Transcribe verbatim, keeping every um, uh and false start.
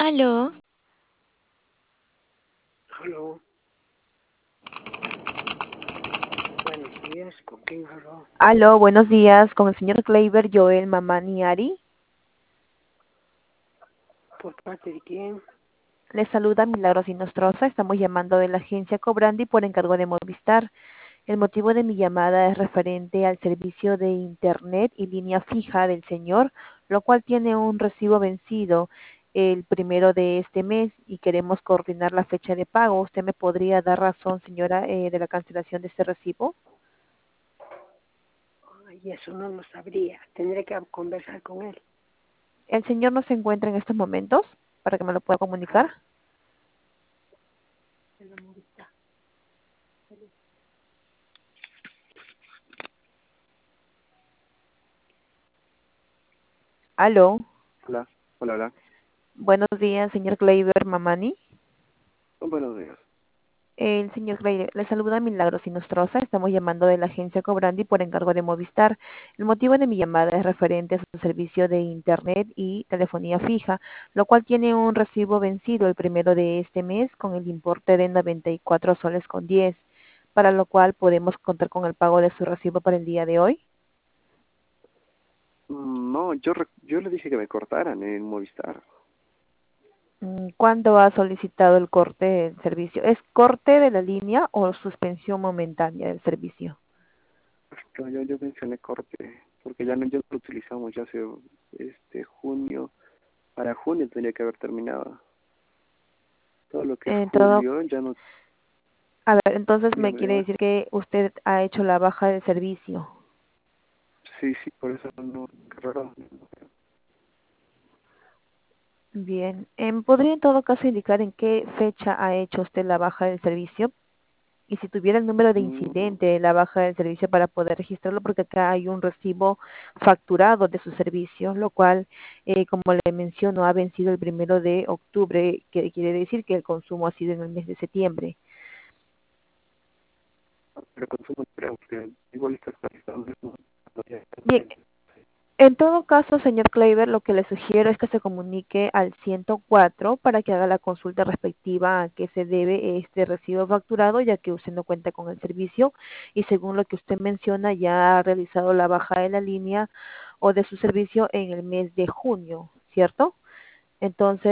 Aló, Aló, buenos días, ¿con quién habló? Aló, buenos días, con el señor Kleiber Joel Mamani Ari. ¿Por parte de quién? Le saluda Milagros Inostroza, estamos llamando de la agencia Cobrandi por encargo de Movistar. El motivo de mi llamada es referente al servicio de Internet y línea fija del señor, lo cual tiene un recibo vencido el primero de este mes y queremos coordinar la fecha de pago. ¿Usted me podría dar razón, señora, eh, de la cancelación de este recibo? Ay, eso no lo sabría. Tendré que conversar con él. ¿El señor no se encuentra en estos momentos para que me lo pueda comunicar? Ah, el amor está. Aló. Hola, hola, hola. Buenos días, señor Kleiber Mamani. Oh, buenos días. El señor Kleiber, le saluda Milagros Inostroza. Estamos llamando de la agencia Cobrandi por encargo de Movistar. El motivo de mi llamada es referente a su servicio de Internet y telefonía fija, lo cual tiene un recibo vencido el primero de este mes con el importe de noventa y cuatro soles con diez, para lo cual podemos contar con el pago de su recibo para el día de hoy. Mm, No, yo re- yo le dije que me cortaran en Movistar. Mm, ¿Cuándo ha solicitado el corte del servicio? ¿Es corte de la línea o suspensión momentánea del servicio? Yo, yo, yo mencioné corte, porque ya no, ya no lo utilizamos, ya hace este junio, para junio tendría que haber terminado. Todo lo que es En todo, julio, ya no, a ver, entonces me dígame, quiere dígame. decir que usted ha hecho la baja del servicio. Sí, sí, por eso no, qué raro. Bien, em, ¿podría en todo caso indicar en qué fecha ha hecho usted la baja del servicio? Y si tuviera el número de Mm, incidente de la baja del servicio para poder registrarlo, porque acá hay un recibo facturado de su servicio, lo cual, eh, como le menciono, ha vencido el primero de octubre, que quiere decir que el consumo ha sido en el mes de septiembre. pero consumo creo que igual está actualizado. ¿No? No, ya está Bien, bien. en todo caso, señor Kleiber, lo que le sugiero es que se comunique al ciento cuatro para que haga la consulta respectiva a qué se debe este recibo facturado, ya que usted no cuenta con el servicio y según lo que usted menciona ya ha realizado la baja de la línea o de su servicio en el mes de junio, ¿cierto? Entonces,